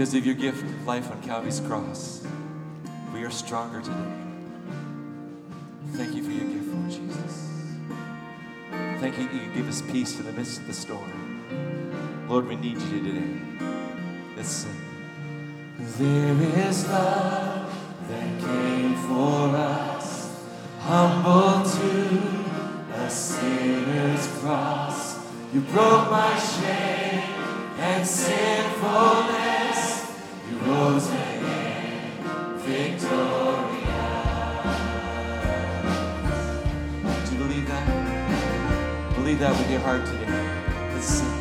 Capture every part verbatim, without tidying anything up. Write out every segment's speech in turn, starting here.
Because of your gift of life on Calvary's cross, we are stronger today. Thank you for your gift, Lord Jesus. Thank you that you give us peace in the midst of the storm. Lord, we need you today. Let's sing. There is love that came for us, humble to a sinner's cross. You broke my shame and sinfulness. You rose again, victorious. Do you believe that? Believe that with your heart today. Let's sing.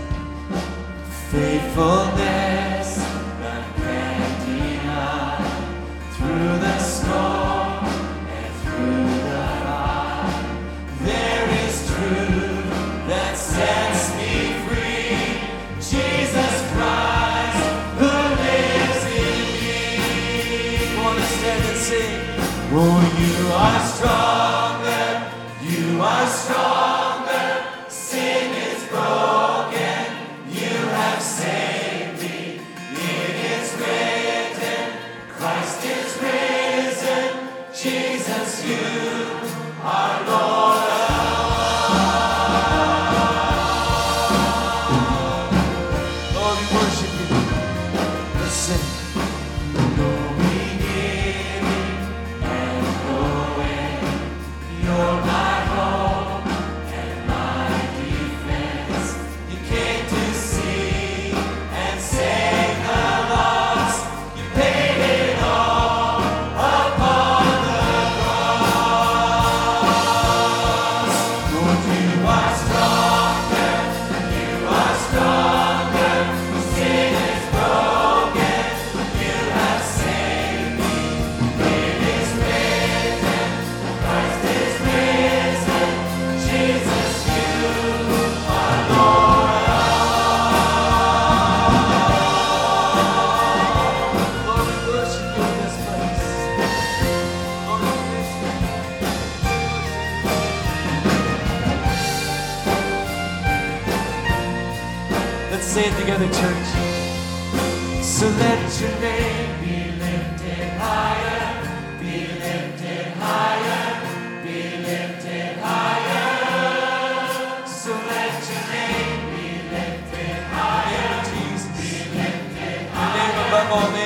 Faithfulness none can deny, through the storm and through the fire. There is truth that sets me free. Jesus Christ, who lives in me. Come on, let's stand and sing. Oh, you are stronger, you are stronger. Sin is broken, you have saved me. It is written, Christ is risen. Jesus, you are Lord of all. Lord, we worship you. Let's sing. No beginning and no end. You're my hope and my defense. You came to seek and save the lost. You paid it all upon the cross. Lord, you are stronger, you are stronger. Sin is broken, you have saved me. It is written, Christ is risen. Jesus, you are Lord of all. Lord, we worship you in this place. Lord, we worship you. Let's say it together, church. So let your name be lifted higher, be lifted higher, be lifted higher. So let your name be lifted higher, Jesus. Be lifted higher. Your name above all names.